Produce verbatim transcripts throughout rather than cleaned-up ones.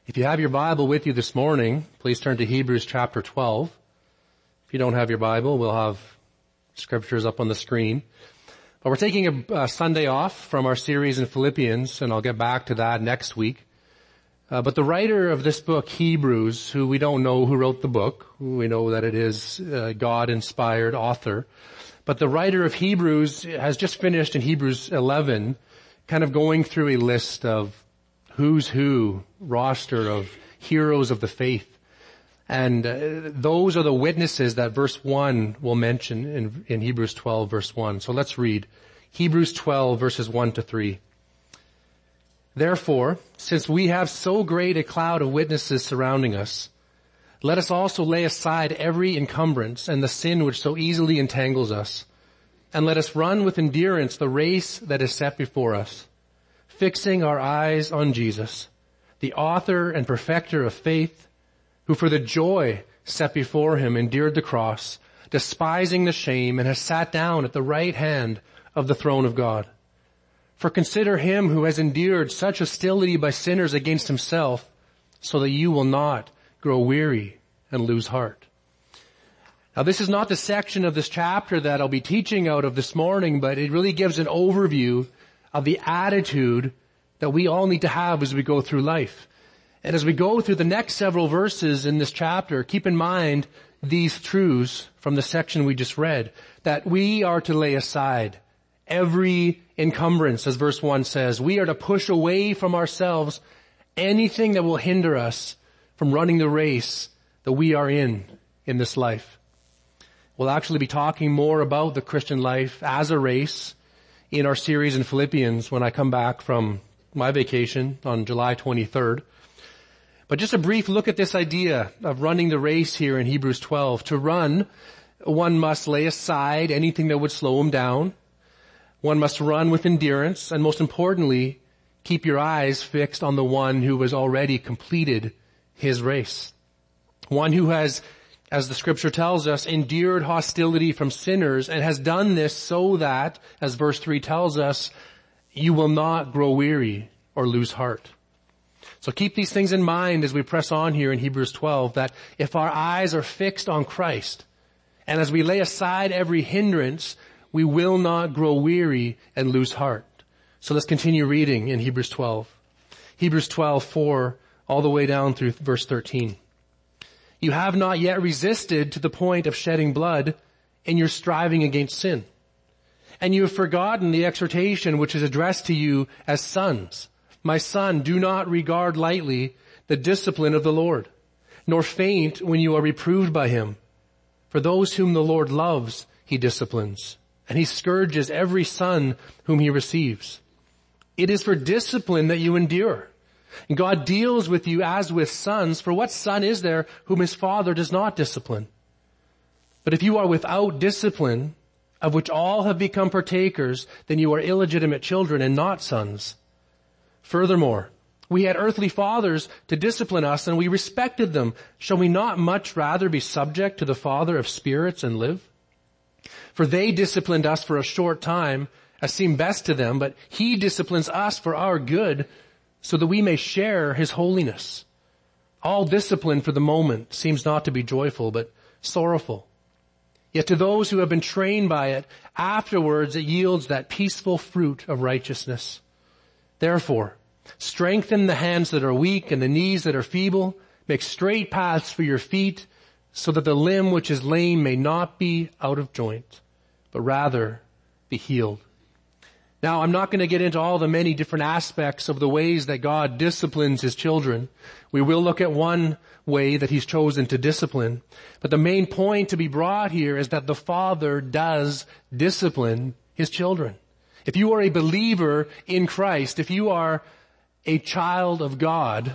If you have your Bible with you this morning, please turn to Hebrews chapter twelve. If you don't have your Bible, we'll have scriptures up on the screen. But we're taking a, a Sunday off from our series in Philippians, and I'll get back to that next week. Uh, but the writer of this book, Hebrews, who we don't know who wrote the book, we know that it is a God-inspired author, but the writer of Hebrews has just finished in Hebrews eleven, kind of going through a list of who's who, roster of heroes of the faith. And uh, those are the witnesses that verse one will mention in, in Hebrews twelve verse one. So let's read Hebrews twelve verses one to three. Therefore, since we have so great a cloud of witnesses surrounding us, let us also lay aside every encumbrance and the sin which so easily entangles us, and let us run with endurance the race that is set before us, fixing our eyes on Jesus, the author and perfecter of faith, who for the joy set before him endured the cross, despising the shame, and has sat down at the right hand of the throne of God. For consider him who has endured such hostility by sinners against himself, so that you will not grow weary and lose heart. Now, this is not the section of this chapter that I'll be teaching out of this morning, but it really gives an overview of the attitude that we all need to have as we go through life. And as we go through the next several verses in this chapter, keep in mind these truths from the section we just read, that we are to lay aside every encumbrance, as verse one says. We are to push away from ourselves anything that will hinder us from running the race that we are in in this life. We'll actually be talking more about the Christian life as a race in our series in Philippians when I come back from my vacation on July twenty-third. But just a brief look at this idea of running the race here in Hebrews twelve. To run, one must lay aside anything that would slow him down. One must run with endurance, and most importantly, keep your eyes fixed on the one who has already completed his race. One who has, as the scripture tells us, endured hostility from sinners and has done this so that, as verse three tells us, you will not grow weary or lose heart. So keep these things in mind as we press on here in Hebrews twelve, that if our eyes are fixed on Christ, and as we lay aside every hindrance, we will not grow weary and lose heart. So let's continue reading in Hebrews twelve. Hebrews twelve, four, all the way down through verse thirteen. You have not yet resisted to the point of shedding blood in your striving against sin. And you have forgotten the exhortation which is addressed to you as sons. My son, do not regard lightly the discipline of the Lord, nor faint when you are reproved by him. For those whom the Lord loves, he disciplines, and he scourges every son whom he receives. It is for discipline that you endure. And God deals with you as with sons, for what son is there whom his father does not discipline? But if you are without discipline, of which all have become partakers, then you are illegitimate children and not sons. Furthermore, we had earthly fathers to discipline us, and we respected them. Shall we not much rather be subject to the Father of spirits and live? For they disciplined us for a short time, as seemed best to them, but he disciplines us for our good, so that we may share his holiness. All discipline for the moment seems not to be joyful, but sorrowful. Yet to those who have been trained by it, afterwards it yields that peaceful fruit of righteousness. Therefore, strengthen the hands that are weak and the knees that are feeble. Make straight paths for your feet, so that the limb which is lame may not be out of joint, but rather be healed. Now, I'm not going to get into all the many different aspects of the ways that God disciplines his children. We will look at one way that he's chosen to discipline. But the main point to be brought here is that the Father does discipline his children. If you are a believer in Christ, if you are a child of God,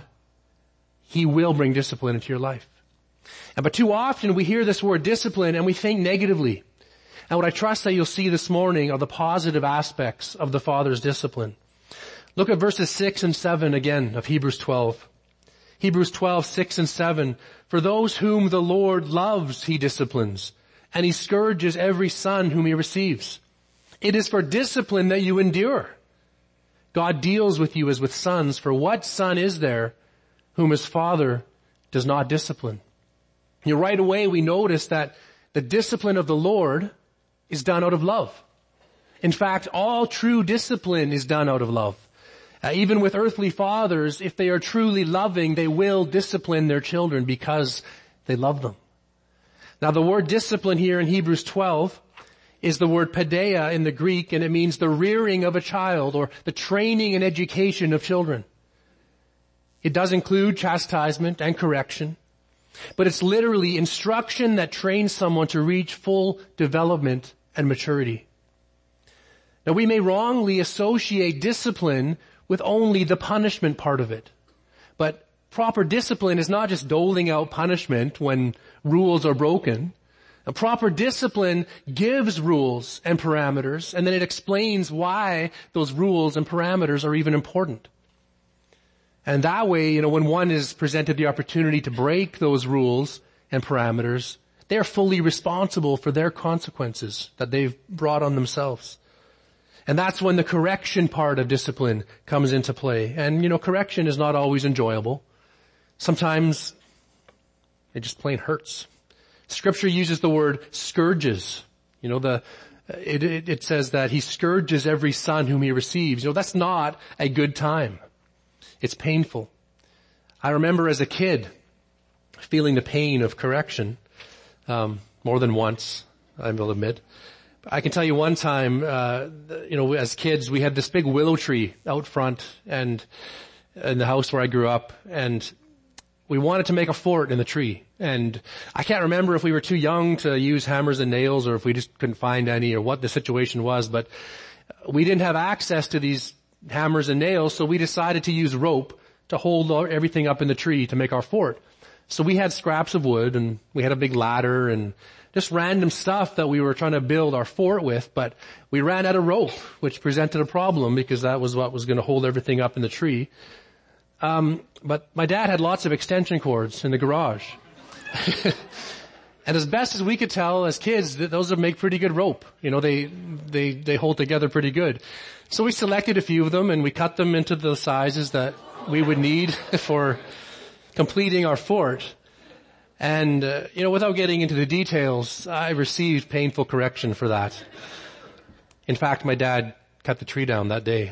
he will bring discipline into your life. And but too often we hear this word discipline and we think negatively. And what I trust that you'll see this morning are the positive aspects of the Father's discipline. Look at verses six and seven again of Hebrews twelve. Hebrews twelve, six and seven. For those whom the Lord loves, he disciplines, and he scourges every son whom he receives. It is for discipline that you endure. God deals with you as with sons, for what son is there whom his father does not discipline. You know, right away we notice that the discipline of the Lord is done out of love. In fact, all true discipline is done out of love. Uh, even with earthly fathers, if they are truly loving, they will discipline their children because they love them. Now the word discipline here in Hebrews twelve is the word paideia in the Greek, and it means the rearing of a child or the training and education of children. It does include chastisement and correction, but it's literally instruction that trains someone to reach full development and maturity. Now we may wrongly associate discipline with only the punishment part of it. But proper discipline is not just doling out punishment when rules are broken. A proper discipline gives rules and parameters, and then it explains why those rules and parameters are even important. And that way, you know, when one is presented the opportunity to break those rules and parameters, they're fully responsible for their consequences that they've brought on themselves. And that's when the correction part of discipline comes into play. And, you know, correction is not always enjoyable. Sometimes it just plain hurts. Scripture uses the word scourges. You know, the, it, it, it says that he scourges every son whom he receives. You know, that's not a good time. It's painful. I remember as a kid feeling the pain of correction, um, more than once, I will admit. I can tell you one time, uh, you know, as kids, we had this big willow tree out front and in the house where I grew up, and we wanted to make a fort in the tree. And I can't remember if we were too young to use hammers and nails or if we just couldn't find any or what the situation was, but we didn't have access to these hammers and nails, so we decided to use rope to hold everything up in the tree to make our fort. So we had scraps of wood and we had a big ladder and just random stuff that we were trying to build our fort with, but we ran out of rope, which presented a problem because that was what was going to hold everything up in the tree. Um, but my dad had lots of extension cords in the garage. And as best as we could tell as kids, those would make pretty good rope. You know, they, they, they hold together pretty good. So we selected a few of them and we cut them into the sizes that we would need for completing our fort. And, uh, you know, without getting into the details, I received painful correction for that. In fact, my dad cut the tree down that day.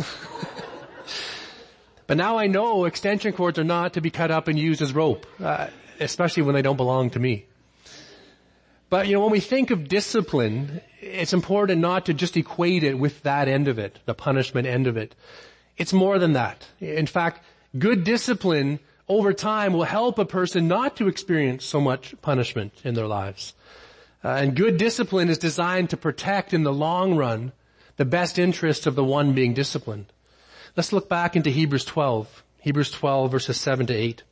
But now I know extension cords are not to be cut up and used as rope, uh, especially when they don't belong to me. But, you know, when we think of discipline, it's important not to just equate it with that end of it, the punishment end of it. It's more than that. In fact, good discipline over time will help a person not to experience so much punishment in their lives. Uh, and good discipline is designed to protect in the long run the best interests of the one being disciplined. Let's look back into Hebrews twelve. Hebrews twelve verses seven to eight.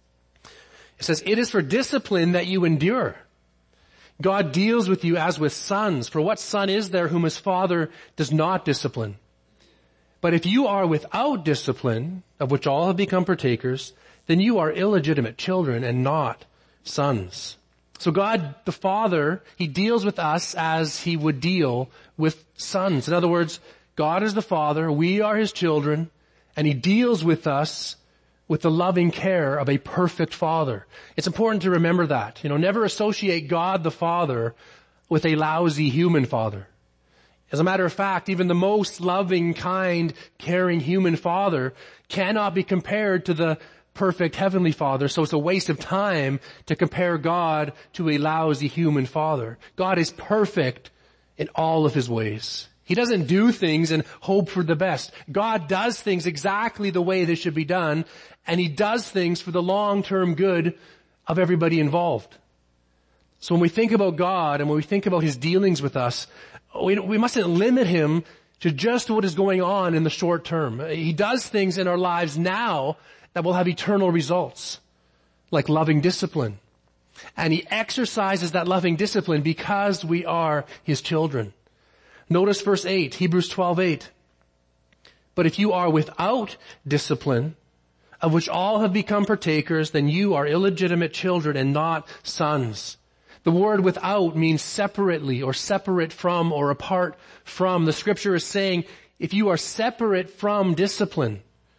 It says, "It is for discipline that you endure. God deals with you as with sons. For what son is there whom his father does not discipline? But if you are without discipline, of which all have become partakers, then you are illegitimate children and not sons." So God, the Father, He deals with us as He would deal with sons. In other words, God is the Father, we are His children, and He deals with us with the loving care of a perfect Father. It's important to remember that. You know, never associate God the Father with a lousy human father. As a matter of fact, even the most loving, kind, caring human father cannot be compared to the perfect heavenly Father, so it's a waste of time to compare God to a lousy human father. God is perfect in all of His ways. He doesn't do things and hope for the best. God does things exactly the way they should be done, and He does things for the long-term good of everybody involved. So when we think about God and when we think about His dealings with us, we, we mustn't limit Him to just what is going on in the short term. He does things in our lives now that will have eternal results, like loving discipline. And He exercises that loving discipline because we are His children. Notice verse eight, Hebrews twelve eight. "But if you are without discipline, of which all have become partakers, then you are illegitimate children and not sons." The word without means separately or separate from or apart from. The scripture is saying if you are separate from discipline,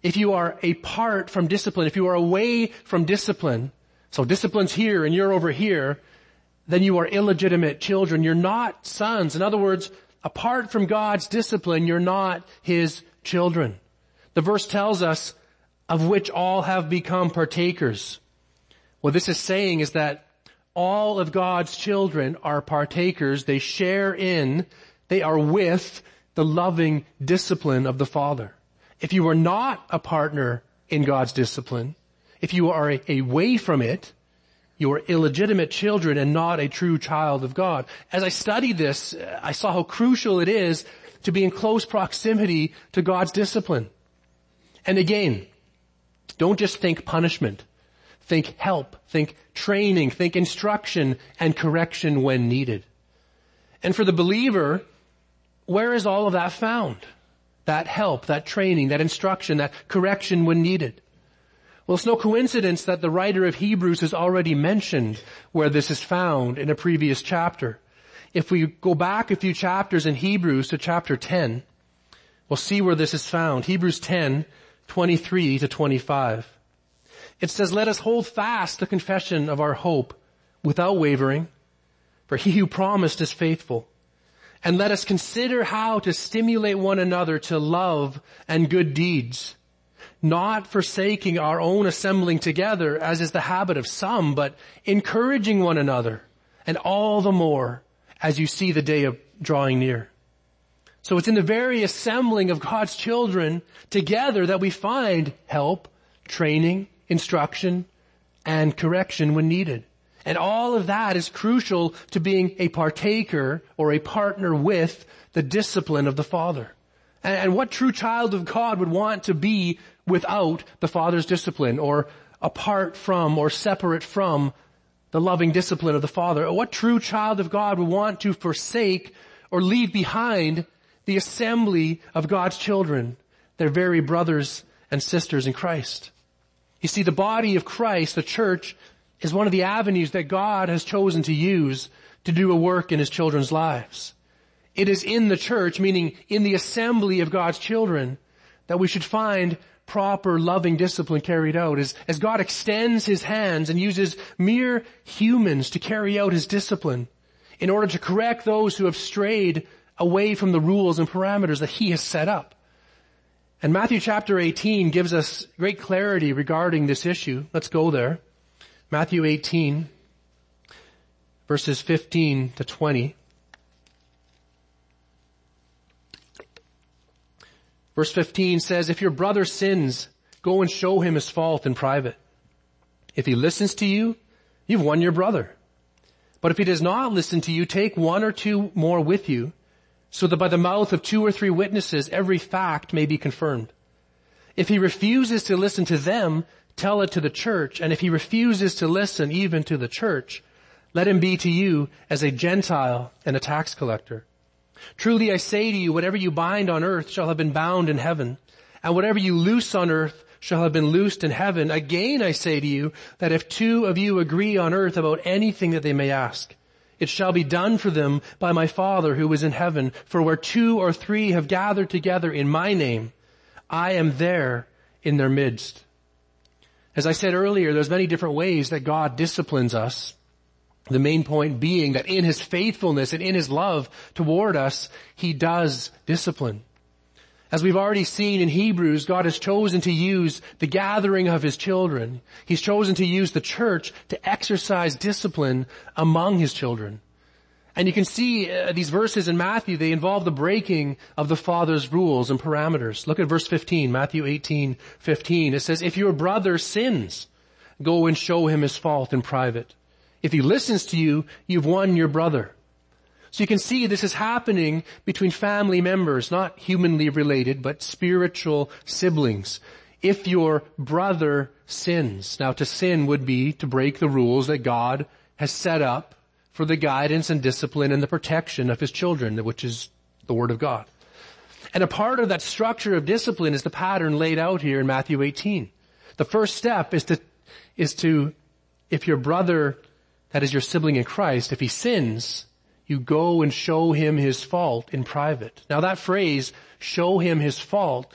if you are apart from discipline, if you are away from discipline, so discipline's here and you're over here, then you are illegitimate children. You're not sons. In other words, apart from God's discipline, you're not His children. The verse tells us, of which all have become partakers. What this is saying is that all of God's children are partakers. They share in, they are with the loving discipline of the Father. If you are not a partner in God's discipline, if you are away from it, you are illegitimate children and not a true child of God. As I studied this, I saw how crucial it is to be in close proximity to God's discipline. And again, don't just think punishment. Think help, think training, think instruction and correction when needed. And for the believer, where is all of that found? That help, that training, that instruction, that correction when needed. Well, it's no coincidence that the writer of Hebrews has already mentioned where this is found in a previous chapter. If we go back a few chapters in Hebrews to chapter ten, we'll see where this is found. Hebrews ten, twenty-three to twenty-five. It says, "Let us hold fast the confession of our hope without wavering, for he who promised is faithful. And let us consider how to stimulate one another to love and good deeds, not forsaking our own assembling together, as is the habit of some, but encouraging one another, and all the more as you see the day of drawing near." So it's in the very assembling of God's children together that we find help, training, instruction, and correction when needed. And all of that is crucial to being a partaker or a partner with the discipline of the Father. And, and what true child of God would want to be without the Father's discipline, or apart from or separate from the loving discipline of the Father? Or what true child of God would want to forsake or leave behind the assembly of God's children, their very brothers and sisters in Christ? You see, the body of Christ, the church, is one of the avenues that God has chosen to use to do a work in His children's lives. It is in the church, meaning in the assembly of God's children, that we should find proper loving discipline carried out. As, as God extends His hands and uses mere humans to carry out His discipline in order to correct those who have strayed away from the rules and parameters that He has set up. And Matthew chapter eighteen gives us great clarity regarding this issue. Let's go there. Matthew eighteen, verses fifteen to twenty. Verse fifteen says, "If your brother sins, go and show him his fault in private. If he listens to you, you've won your brother. But if he does not listen to you, take one or two more with you, so that by the mouth of two or three witnesses every fact may be confirmed. If he refuses to listen to them, tell it to the church. And if he refuses to listen even to the church, let him be to you as a Gentile and a tax collector. Truly I say to you, whatever you bind on earth shall have been bound in heaven, and whatever you loose on earth shall have been loosed in heaven. Again I say to you, that if two of you agree on earth about anything that they may ask, it shall be done for them by my Father who is in heaven. For where two or three have gathered together in my name, I am there in their midst." As I said earlier, there's many different ways that God disciplines us. The main point being that in His faithfulness and in His love toward us, He does discipline. As we've already seen in Hebrews, God has chosen to use the gathering of His children. He's chosen to use the church to exercise discipline among His children. And you can see uh, these verses in Matthew, they involve the breaking of the Father's rules and parameters. Look at verse fifteen, Matthew eighteen, fifteen. It says, "If your brother sins, go and show him his fault in private. If he listens to you, you've won your brother." So you can see this is happening between family members, not humanly related, but spiritual siblings. If your brother sins. Now, to sin would be to break the rules that God has set up for the guidance and discipline and the protection of His children, which is the Word of God. And a part of that structure of discipline is the pattern laid out here in Matthew eighteen. The first step is to, is to, if your brother, that is your sibling in Christ, if he sins, you go and show him his fault in private. Now that phrase, show him his fault,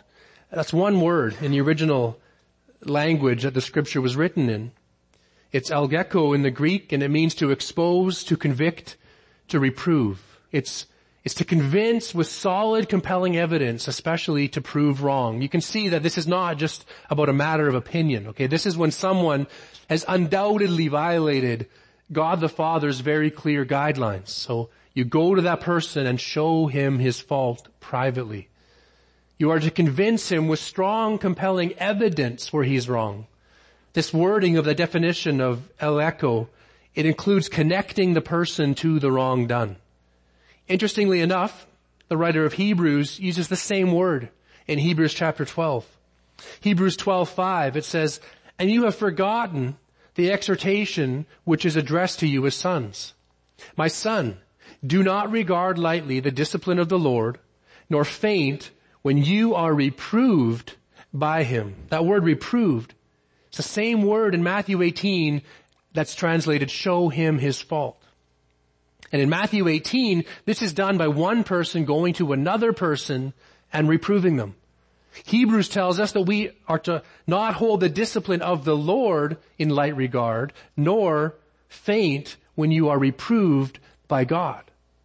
That's one word in the original language that the scripture was written in. It's algeko in the Greek, and it means to expose, to convict, to reprove. It's, it's to convince with solid, compelling evidence, especially to prove wrong. You can see that this is not just about a matter of opinion, okay? This is when someone has undoubtedly violated God the Father's very clear guidelines. So you go to that person and show him his fault privately. You are to convince him with strong, compelling evidence where he's wrong. This wording of the definition of algeko, it includes connecting the person to the wrong done. Interestingly enough, the writer of Hebrews uses the same word in Hebrews chapter twelve. Hebrews twelve five, it says, "And you have forgotten the exhortation which is addressed to you as sons. My son, do not regard lightly the discipline of the Lord, nor faint when you are reproved by him." That word reproved, it's the same word in Matthew eighteen that's translated, "show him his fault." And in Matthew eighteen, this is done by one person going to another person and reproving them. Hebrews tells us that we are to not hold the discipline of the Lord in light regard, nor faint when you are reproved by God.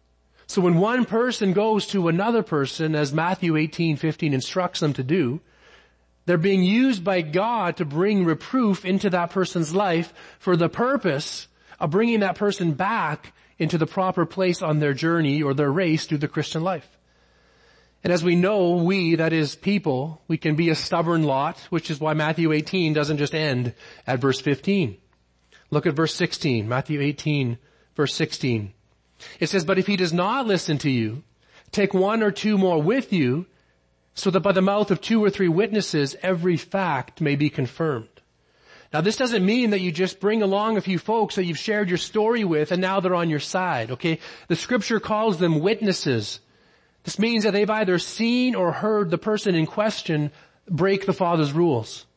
So when one person goes to another person, as Matthew eighteen fifteen instructs them to do, they're being used by God to bring reproof into that person's life for the purpose of bringing that person back into the proper place on their journey or their race through the Christian life. And as we know, we, that is people, we can be a stubborn lot, which is why Matthew eighteen doesn't just end at verse fifteen. Look at verse sixteen, Matthew eighteen, verse sixteen. It says, "But if he does not listen to you, take one or two more with you, so that by the mouth of two or three witnesses every fact may be confirmed." Now this doesn't mean that you just bring along a few folks that you've shared your story with and now they're on your side, okay? The scripture calls them witnesses. This means that they've either seen or heard the person in question break the Father's rules.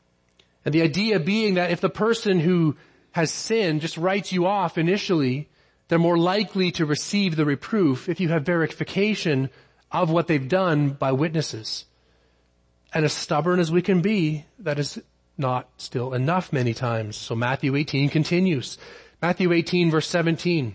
And the idea being that if the person who has sinned just writes you off initially, they're more likely to receive the reproof if you have verification of what they've done by witnesses. And as stubborn as we can be, that is not still enough many times. So Matthew eighteen continues. Matthew eighteen verse seventeen.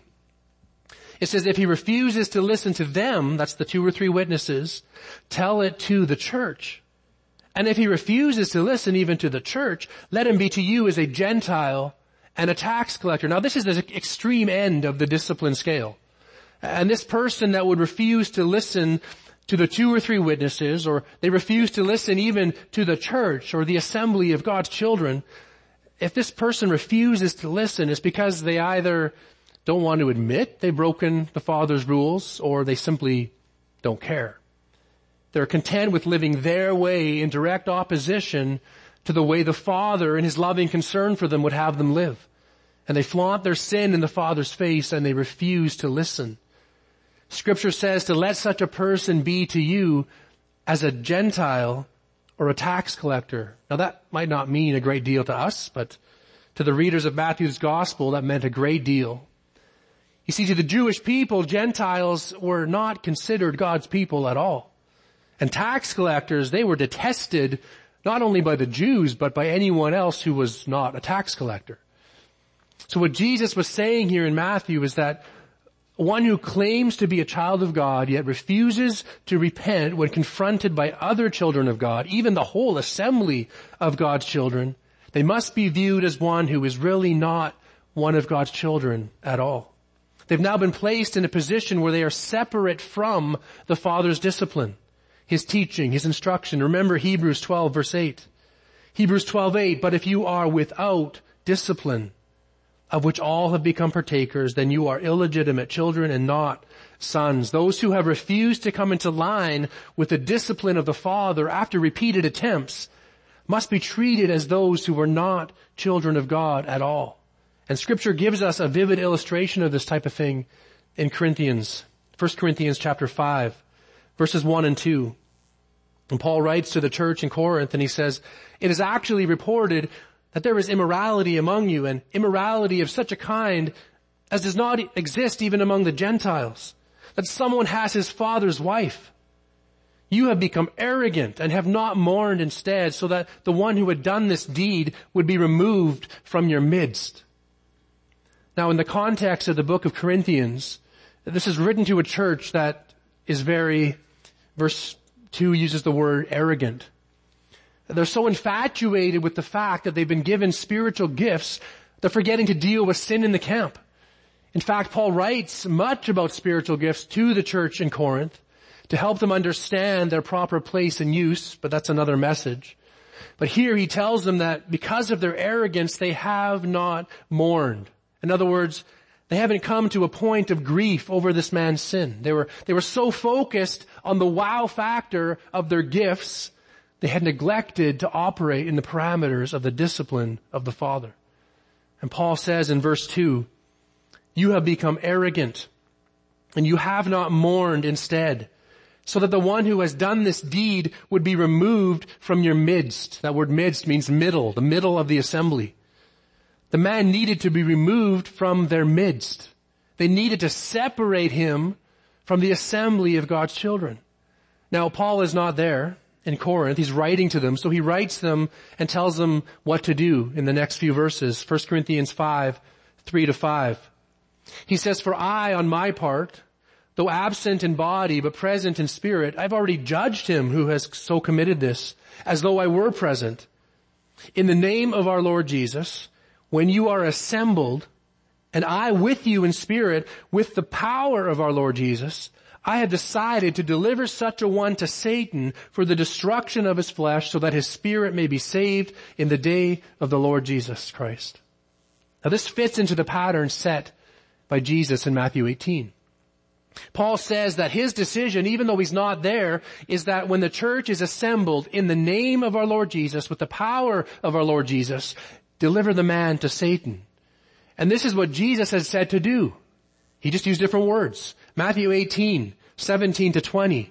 It says, "If he refuses to listen to them," that's the two or three witnesses, "tell it to the church. And if he refuses to listen even to the church, let him be to you as a Gentile and a tax collector." Now this is the extreme end of the discipline scale. And this person that would refuse to listen to the two or three witnesses, or they refuse to listen even to the church or the assembly of God's children, if this person refuses to listen, it's because they either don't want to admit they've broken the Father's rules, or they simply don't care. They're content with living their way in direct opposition to the way the Father in his loving concern for them would have them live. And they flaunt their sin in the Father's face and they refuse to listen. Scripture says to let such a person be to you as a Gentile or a tax collector. Now that might not mean a great deal to us, but to the readers of Matthew's gospel, that meant a great deal. You see, to the Jewish people, Gentiles were not considered God's people at all. And tax collectors, they were detested not only by the Jews, but by anyone else who was not a tax collector. So what Jesus was saying here in Matthew is that one who claims to be a child of God yet refuses to repent when confronted by other children of God, even the whole assembly of God's children, they must be viewed as one who is really not one of God's children at all. They've now been placed in a position where they are separate from the Father's discipline, his teaching, his instruction. Remember Hebrews twelve verse eight. Hebrews twelve eight, "But if you are without discipline, of which all have become partakers, then you are illegitimate children and not sons." Those who have refused to come into line with the discipline of the Father after repeated attempts must be treated as those who were not children of God at all. And Scripture gives us a vivid illustration of this type of thing in Corinthians, First Corinthians chapter five, verses one and two. And Paul writes to the church in Corinth and he says, "It is actually reported that there is immorality among you, and immorality of such a kind as does not exist even among the Gentiles, that someone has his father's wife. You have become arrogant and have not mourned instead, so that the one who had done this deed would be removed from your midst. Now, in the context of the book of Corinthians, this is written to a church that is very, verse two uses the word arrogant. They're so infatuated with the fact that they've been given spiritual gifts, they're forgetting to deal with sin in the camp. In fact, Paul writes much about spiritual gifts to the church in Corinth to help them understand their proper place and use, but that's another message. But here he tells them that because of their arrogance, they have not mourned. In other words, they haven't come to a point of grief over this man's sin. They were, they were so focused on the wow factor of their gifts, they had neglected to operate in the parameters of the discipline of the Father. And Paul says in verse two, you have become arrogant, and you have not mourned instead, so that the one who has done this deed would be removed from your midst. That word midst means middle, the middle of the assembly. The man needed to be removed from their midst. They needed to separate him from the assembly of God's children. Now, Paul is not there in Corinth. He's writing to them, so he writes them and tells them what to do in the next few verses. First Corinthians five, three to five. He says, for I, on my part, though absent in body but present in spirit, I've already judged him who has so committed this, as though I were present. In the name of our Lord Jesus, when you are assembled, and I with you in spirit, with the power of our Lord Jesus, I have decided to deliver such a one to Satan for the destruction of his flesh, so that his spirit may be saved in the day of the Lord Jesus Christ. Now this fits into the pattern set by Jesus in Matthew eighteen. Paul says that his decision, even though he's not there, is that when the church is assembled in the name of our Lord Jesus, with the power of our Lord Jesus, deliver the man to Satan. And this is what Jesus has said to do. He just used different words. Matthew eighteen, seventeen to twenty.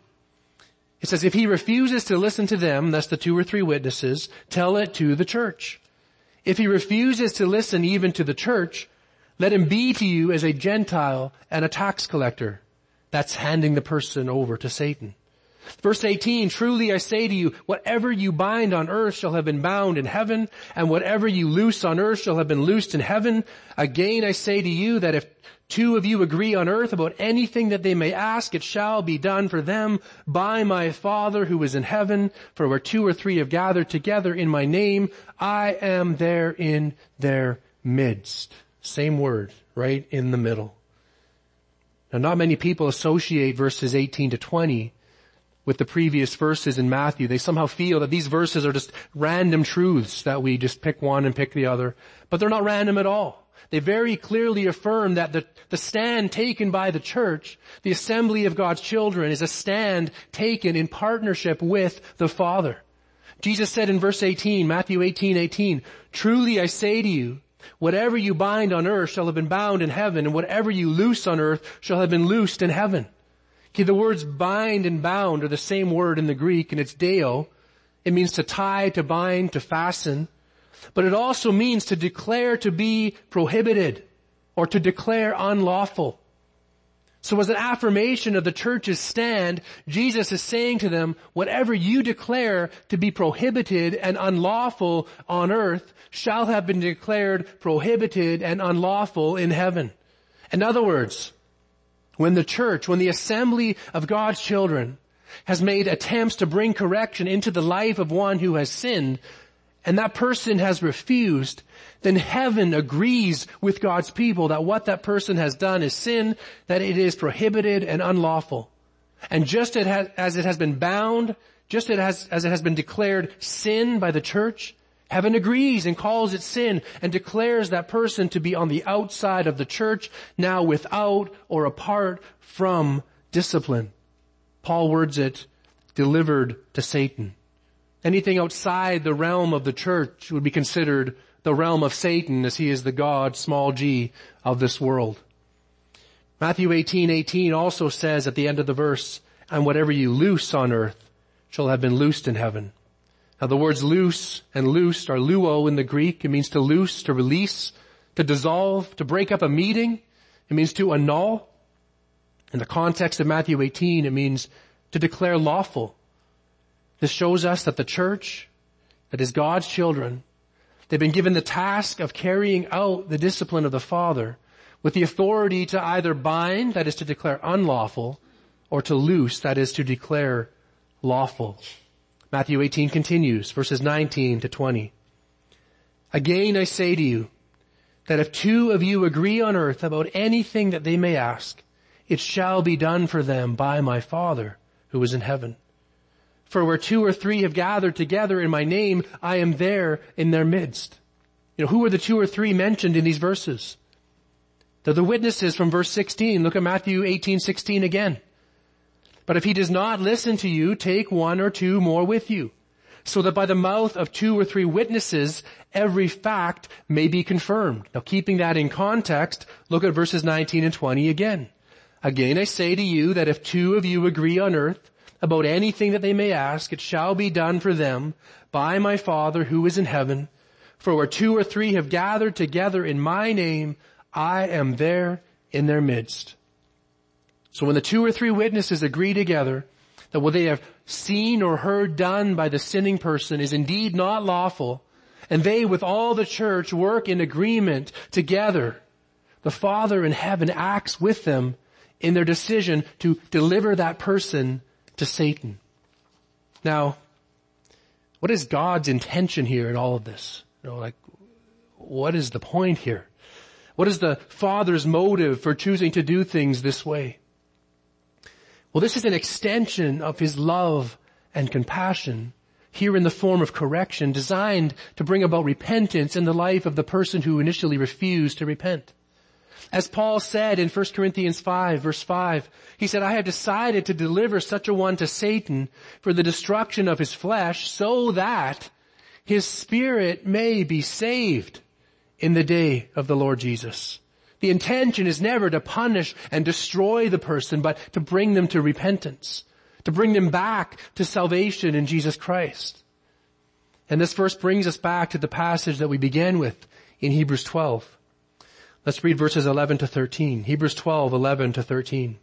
It says, if he refuses to listen to them, that's the two or three witnesses, tell it to the church. If he refuses to listen even to the church, let him be to you as a Gentile and a tax collector. That's handing the person over to Satan. Verse eighteen, truly I say to you, whatever you bind on earth shall have been bound in heaven, and whatever you loose on earth shall have been loosed in heaven. Again I say to you that if two of you agree on earth about anything that they may ask, it shall be done for them by my Father who is in heaven. For where two or three have gathered together in my name, I am there in their midst. Same word, right in the middle. Now, not many people associate verses eighteen to twenty with the previous verses in Matthew. They somehow feel that these verses are just random truths, that we just pick one and pick the other. But they're not random at all. They very clearly affirm that the, the stand taken by the church, the assembly of God's children, is a stand taken in partnership with the Father. Jesus said in verse eighteen, Matthew eighteen, eighteen, truly I say to you, whatever you bind on earth shall have been bound in heaven, and whatever you loose on earth shall have been loosed in heaven. Okay, the words bind and bound are the same word in the Greek, and it's deo. It means to tie, to bind, to fasten. But it also means to declare to be prohibited, or to declare unlawful. So as an affirmation of the church's stand, Jesus is saying to them, whatever you declare to be prohibited and unlawful on earth shall have been declared prohibited and unlawful in heaven. In other words, when the church, when the assembly of God's children has made attempts to bring correction into the life of one who has sinned, and that person has refused, then heaven agrees with God's people that what that person has done is sin, that it is prohibited and unlawful. And just as it has been bound, just as it has been declared sin by the church, heaven agrees and calls it sin and declares that person to be on the outside of the church, now without or apart from discipline. Paul words it, delivered to Satan. Anything outside the realm of the church would be considered the realm of Satan, as he is the God, small g, of this world. Matthew eighteen, eighteen also says at the end of the verse, and whatever you loose on earth shall have been loosed in heaven. Now the words loose and loosed are luo in the Greek. It means to loose, to release, to dissolve, to break up a meeting. It means to annul. In the context of Matthew eighteen, it means to declare lawful, This shows us that the church, that is God's children, they've been given the task of carrying out the discipline of the Father with the authority to either bind, that is to declare unlawful, or to loose, that is to declare lawful. Matthew eighteen continues, verses nineteen to twenty. Again I say to you, that if two of you agree on earth about anything that they may ask, it shall be done for them by my Father who is in heaven. For where two or three have gathered together in my name, I am there in their midst. You know, who are the two or three mentioned in these verses? They're the witnesses from verse sixteen. Look at Matthew eighteen sixteen again. But if he does not listen to you, take one or two more with you, so that by the mouth of two or three witnesses, every fact may be confirmed. Now keeping that in context, look at verses nineteen and twenty again. Again I say to you that if two of you agree on earth about anything that they may ask, it shall be done for them by my Father who is in heaven. For where two or three have gathered together in my name, I am there in their midst. So when the two or three witnesses agree together that what they have seen or heard done by the sinning person is indeed not lawful, and they with all the church work in agreement together, the Father in heaven acts with them in their decision to deliver that person to Satan. Now, what is God's intention here in all of this? You know, like, what is the point here? What is the Father's motive for choosing to do things this way? Well, this is an extension of his love and compassion, here in the form of correction, designed to bring about repentance in the life of the person who initially refused to repent. As Paul said in First Corinthians five, verse five, he said, I have decided to deliver such a one to Satan for the destruction of his flesh, so that his spirit may be saved in the day of the Lord Jesus. The intention is never to punish and destroy the person, but to bring them to repentance, to bring them back to salvation in Jesus Christ. And this verse brings us back to the passage that we began with in Hebrews twelve. Let's read verses eleven to thirteen. Hebrews twelve, eleven to thirteen.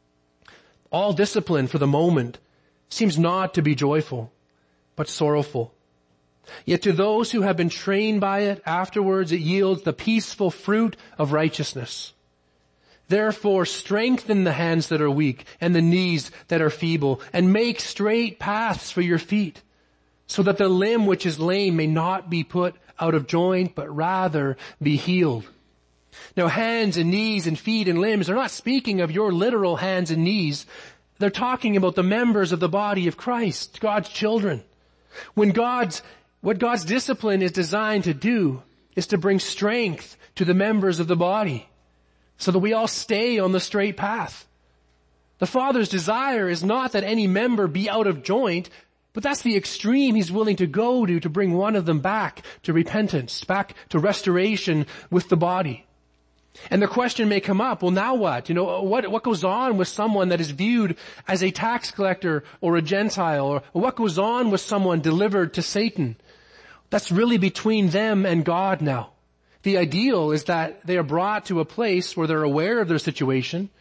All discipline for the moment seems not to be joyful, but sorrowful. Yet to those who have been trained by it, afterwards it yields the peaceful fruit of righteousness. Therefore strengthen the hands that are weak and the knees that are feeble, and make straight paths for your feet, so that the limb which is lame may not be put out of joint, but rather be healed. Now hands and knees and feet and limbs are not speaking of your literal hands and knees. They're talking about the members of the body of Christ, God's children. When God's, what God's discipline is designed to do is to bring strength to the members of the body so that we all stay on the straight path. The Father's desire is not that any member be out of joint, but that's the extreme he's willing to go to to bring one of them back to repentance, back to restoration with the body. And the question may come up, well, now what? You know, what, what goes on with someone that is viewed as a tax collector or a Gentile? Or what goes on with someone delivered to Satan? That's really between them and God now. The ideal is that they are brought to a place where they're aware of their situation,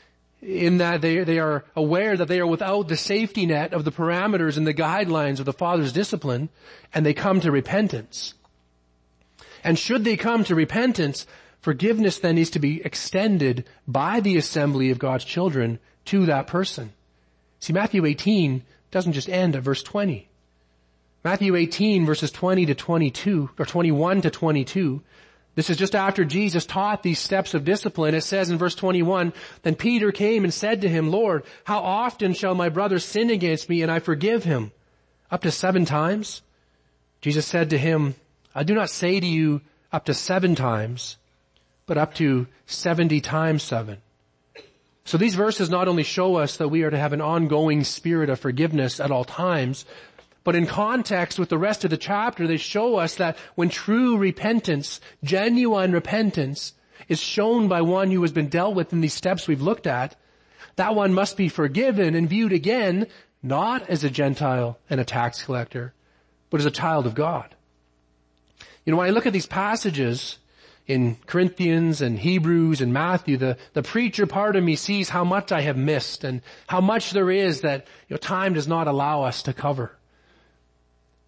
in that they, they are aware that they are without the safety net of the parameters and the guidelines of the Father's discipline, and they come to repentance. And should they come to repentance, forgiveness then needs to be extended by the assembly of God's children to that person. See, Matthew eighteen doesn't just end at verse twenty. Matthew eighteen verses twenty to twenty-two, or twenty-one to twenty-two, this is just after Jesus taught these steps of discipline. It says in verse twenty-one, then Peter came and said to him, Lord, how often shall my brother sin against me and I forgive him? Up to seven times? Jesus said to him, I do not say to you up to seven times, but up to seventy times seven. So these verses not only show us that we are to have an ongoing spirit of forgiveness at all times, but in context with the rest of the chapter, they show us that when true repentance, genuine repentance, is shown by one who has been dealt with in these steps we've looked at, that one must be forgiven and viewed again, not as a Gentile and a tax collector, but as a child of God. You know, when I look at these passages in Corinthians and Hebrews and Matthew, the, the preacher part of me sees how much I have missed and how much there is that, you know, time does not allow us to cover.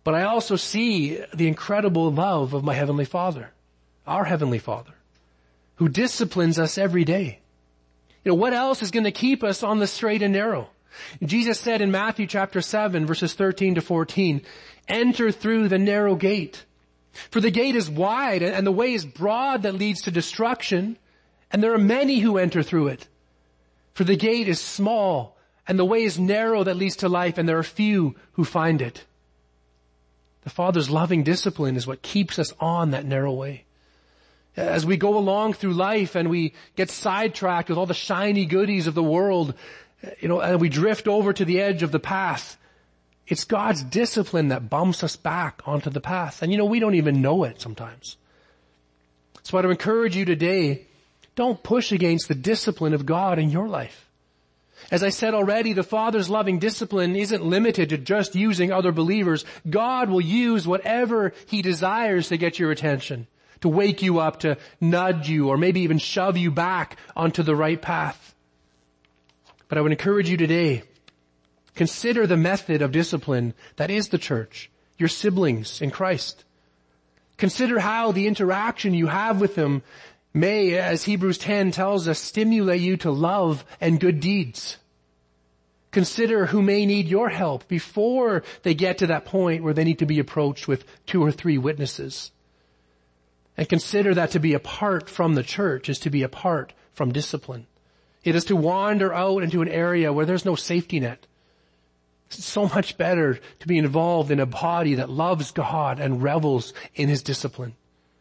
But I also see the incredible love of my Heavenly Father, our Heavenly Father, who disciplines us every day. You know, what else is going to keep us on the straight and narrow? Jesus said in Matthew chapter seven, verses thirteen to fourteen, enter through the narrow gate. For the gate is wide and the way is broad that leads to destruction, and there are many who enter through it. For the gate is small and the way is narrow that leads to life, and there are few who find it. The Father's loving discipline is what keeps us on that narrow way. As we go along through life and we get sidetracked with all the shiny goodies of the world, you know, and we drift over to the edge of the path, it's God's discipline that bumps us back onto the path. And you know, we don't even know it sometimes. So I'd encourage you today, don't push against the discipline of God in your life. As I said already, the Father's loving discipline isn't limited to just using other believers. God will use whatever He desires to get your attention, to wake you up, to nudge you, or maybe even shove you back onto the right path. But I would encourage you today, consider the method of discipline that is the church, your siblings in Christ. Consider how the interaction you have with them may, as Hebrews ten tells us, stimulate you to love and good deeds. Consider who may need your help before they get to that point where they need to be approached with two or three witnesses. And consider that to be apart from the church is to be apart from discipline. It is to wander out into an area where there's no safety net. It's so much better to be involved in a body that loves God and revels in His discipline.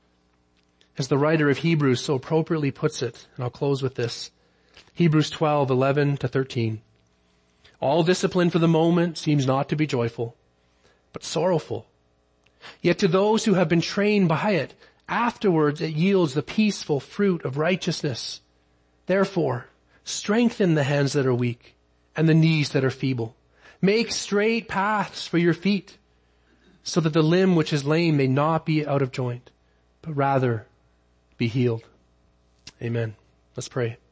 As the writer of Hebrews so appropriately puts it, and I'll close with this, Hebrews twelve, eleven to thirteen. All discipline for the moment seems not to be joyful, but sorrowful. Yet to those who have been trained by it, afterwards it yields the peaceful fruit of righteousness. Therefore, strengthen the hands that are weak and the knees that are feeble. Make straight paths for your feet, so that the limb which is lame may not be out of joint, but rather be healed. Amen. Let's pray.